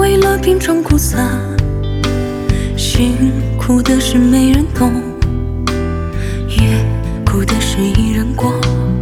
为了品尝苦涩，辛苦的事没人懂，也苦的事一人过。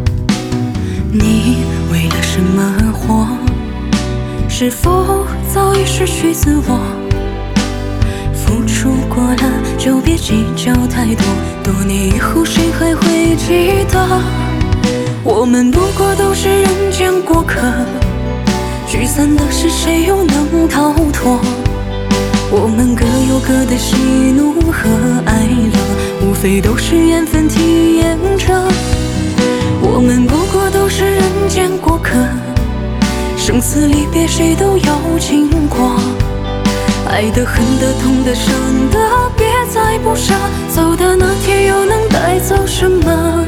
你为了什么而活？是否早已失去自我？付出过了就别计较太多，多年以后谁还会记得？我们不过都是人间过客，聚散的是谁又能逃脱？我们各有各的喜怒和哀乐，无非都是缘分体验着。我们不过都是人间过客，生死离别谁都有经过。爱得恨得痛得伤得，别再不舍，走的那天又能带走什么？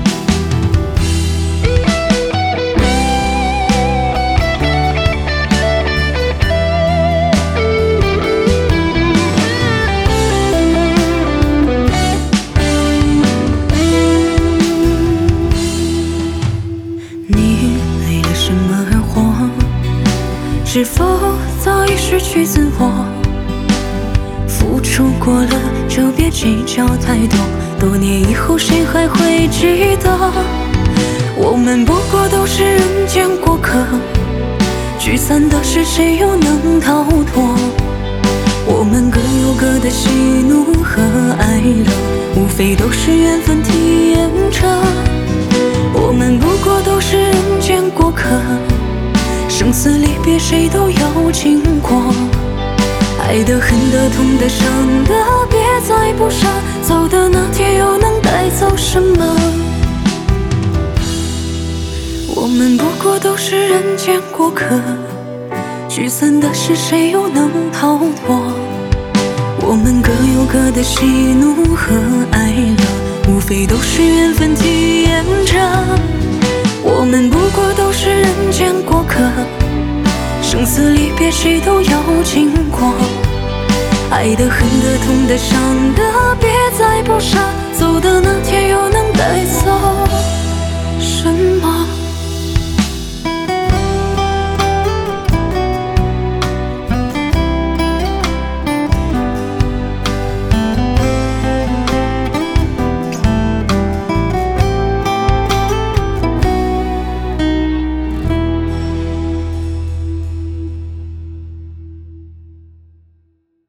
你为了什么而活？是否早已失去自我？付出过了就别计较太多，多年以后谁还会记得？我们不过都是人间过客，聚散的是谁又能逃脱？我们各有各的喜怒和哀乐，无非都是缘分体验着。我们不过都是人间过客，生死离别谁都有经过。爱得恨得痛得伤得，别再不舍，走的那天又能带走什么？我们不过都是人间过客，聚散的是谁又能逃脱？我们各有各的喜怒和哀乐，无非都是缘分体验着。我们不过都是人间过客，生死离别谁都有经过。爱得恨得痛得伤得，别再不舍，走的那天又能带走